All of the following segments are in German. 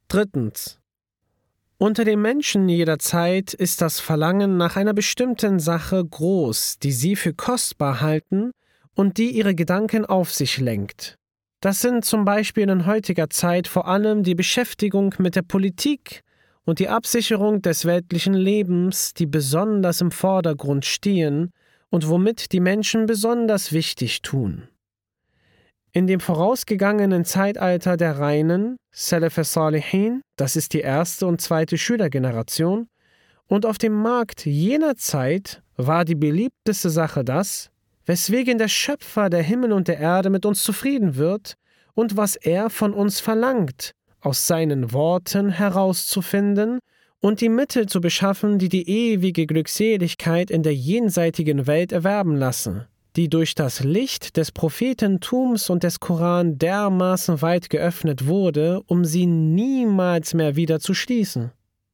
Drittens. Unter den Menschen jeder Zeit ist das Verlangen nach einer bestimmten Sache groß, die sie für kostbar halten und die ihre Gedanken auf sich lenkt. Das sind zum Beispiel in heutiger Zeit vor allem die Beschäftigung mit der Politik und die Absicherung des weltlichen Lebens, die besonders im Vordergrund stehen und womit die Menschen besonders wichtig tun. In dem vorausgegangenen Zeitalter der Reinen, Salaf as-Salihin, das ist die erste und zweite Schülergeneration, und auf dem Markt jener Zeit war die beliebteste Sache das, weswegen der Schöpfer der Himmel und der Erde mit uns zufrieden wird und was er von uns verlangt, aus seinen Worten herauszufinden und die Mittel zu beschaffen, die die ewige Glückseligkeit in der jenseitigen Welt erwerben lassen, die durch das Licht des Prophetentums und des Koran dermaßen weit geöffnet wurde, um sie niemals mehr wieder zu schließen.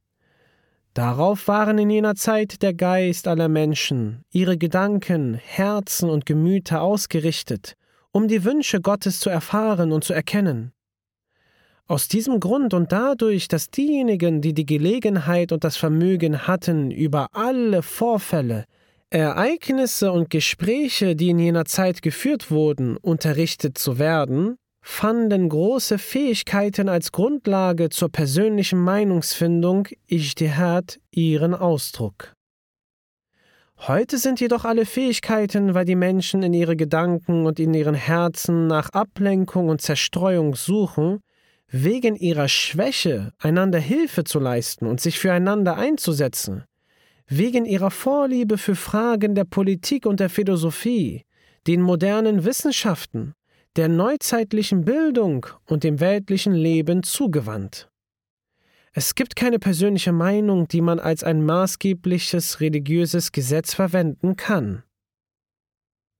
Darauf waren in jener Zeit der Geist aller Menschen, ihre Gedanken, Herzen und Gemüter ausgerichtet, um die Wünsche Gottes zu erfahren und zu erkennen. Aus diesem Grund und dadurch, dass diejenigen, die die Gelegenheit und das Vermögen hatten, über alle Vorfälle, Ereignisse und Gespräche, die in jener Zeit geführt wurden, unterrichtet zu werden, fanden große Fähigkeiten als Grundlage zur persönlichen Meinungsfindung, Ijtihad, ihren Ausdruck. Heute sind jedoch alle Fähigkeiten, weil die Menschen in ihre Gedanken und in ihren Herzen nach Ablenkung und Zerstreuung suchen, wegen ihrer Schwäche einander Hilfe zu leisten und sich füreinander einzusetzen, wegen ihrer Vorliebe für Fragen der Politik und der Philosophie, den modernen Wissenschaften, der neuzeitlichen Bildung und dem weltlichen Leben zugewandt. Es gibt keine persönliche Meinung, die man als ein maßgebliches religiöses Gesetz verwenden kann.